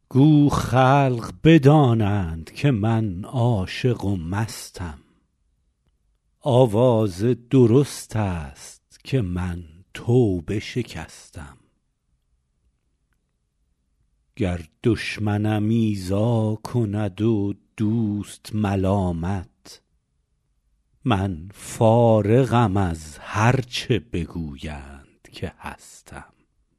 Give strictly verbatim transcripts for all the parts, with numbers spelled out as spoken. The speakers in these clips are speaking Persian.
گو خلق بدانند که من عاشق و مستم، آواز درست است که من توبه شکستم. گر دشمنم ایذا کند و دوست ملامت، من فارغم از هر چه بگویند که هستم.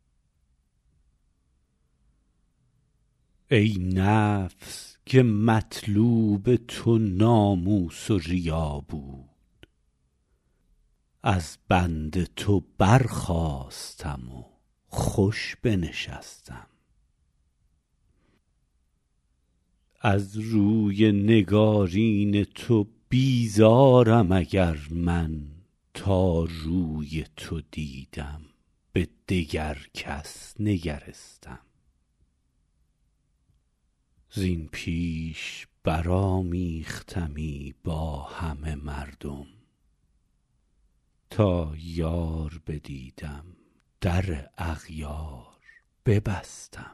ای نفس که مطلوب تو ناموس و ریا بود، از بند تو برخاستم و خوش بنشستم. از روی نگارین تو بیزارم اگر من تا روی تو دیدم به دگر کس نگرستم. زین پیش برآمیختمی با همه مردم، تا یار بدیدم در اغیار ببستم.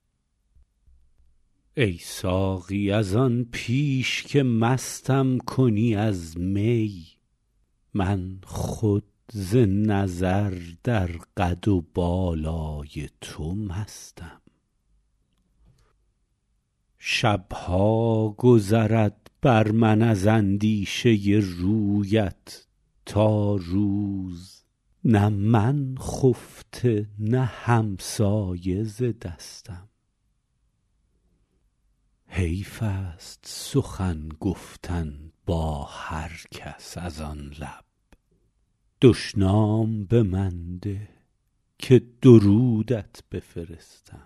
ای ساقی از آن پیش که مستم کنی از می، من خود ز نظر در قد و بالای تو مستم. شبها گذرد بر من از اندیشه رویت تا روز، نه من خفته نه همسایه ز دستم. حیف است سخن گفتن با هر کس از آن لب، دشنام به من ده که درودت بفرستم.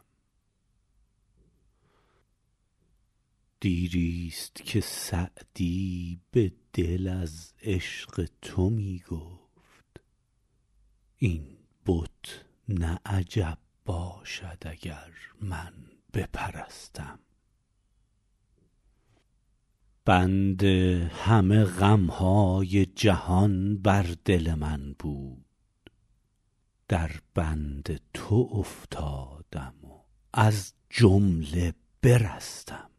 دیریست که سعدی به دل از عشق تو می گفت، این بت نه عجب باشد اگر من بپرستم. بند همه غمهای جهان بر دل من بود، در بند تو افتادم و از جمله برستم.